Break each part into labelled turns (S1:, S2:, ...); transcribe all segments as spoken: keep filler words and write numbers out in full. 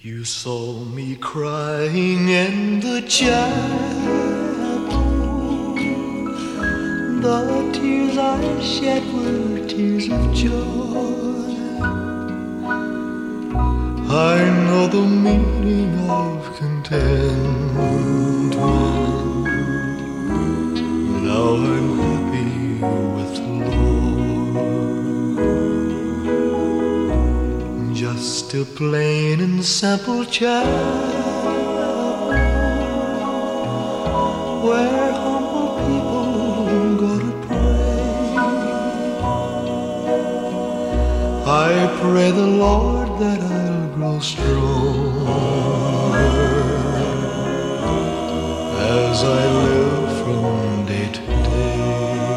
S1: You saw me crying in the chapel. The tears I shed were tears of joy. I know the meaning of contentment. Now I'm happy with the Lord. Just a plain and simple child, where humble people go to pray. I pray the Lord that I'll grow stronger as I live from day to day.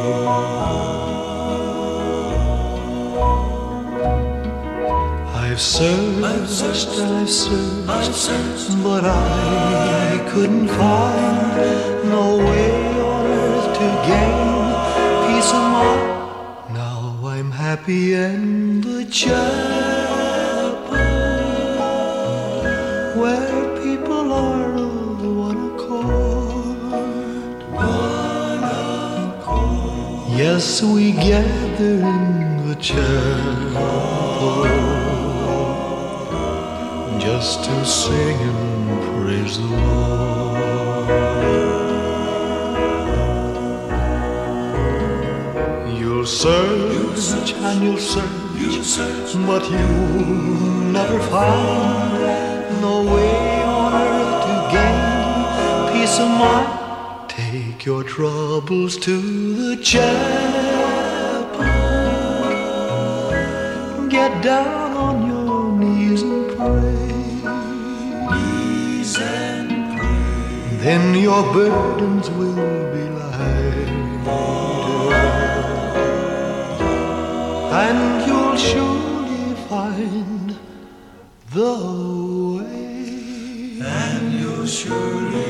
S1: I've searched, I've searched, I've searched, I've searched, but I couldn't find no way on earth to gain peace of mind. Now I'm happy in the chapel, where people are of one accord. One accord. Yes, we gather in the chapel just to sing and praise the Lord. You'll search and you'll search, but you'll never find no way on earth to gain peace of mind. Take your troubles to the chapel, get down on your knees and pray. Knees and pray. Then your burdens will be lighter, and you'll surely find the way. And you'll surely